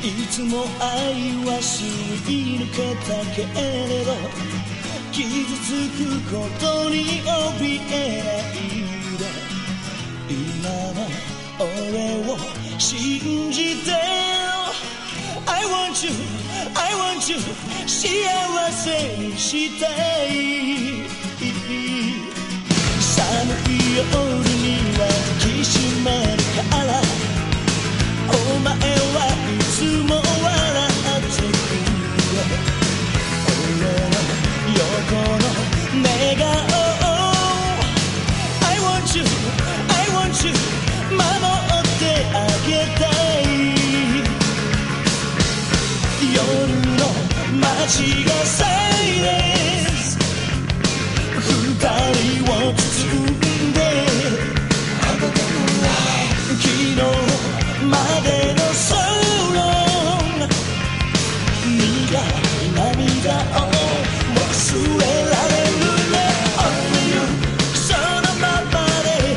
いつも愛はすり抜けたけれど傷つくことに怯えないで今は俺を信じて I want you, I want you 幸せにしたい寒い夜には抱きしめるからお前はいつも笑ってくれ俺の横の寝顔 I want you, I want you 守ってあげたい夜の街がサイレンス二人を包んで昨日までのソロン苦い涙を忘れられるね Only you そのままで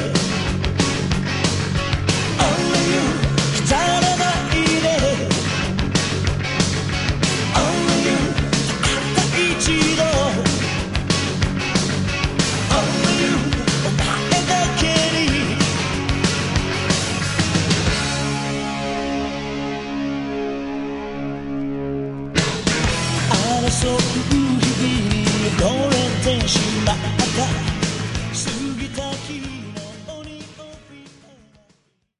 Only you 浸らないで Only you たった一度 Only you お前だけに争う日々に溺れてしまった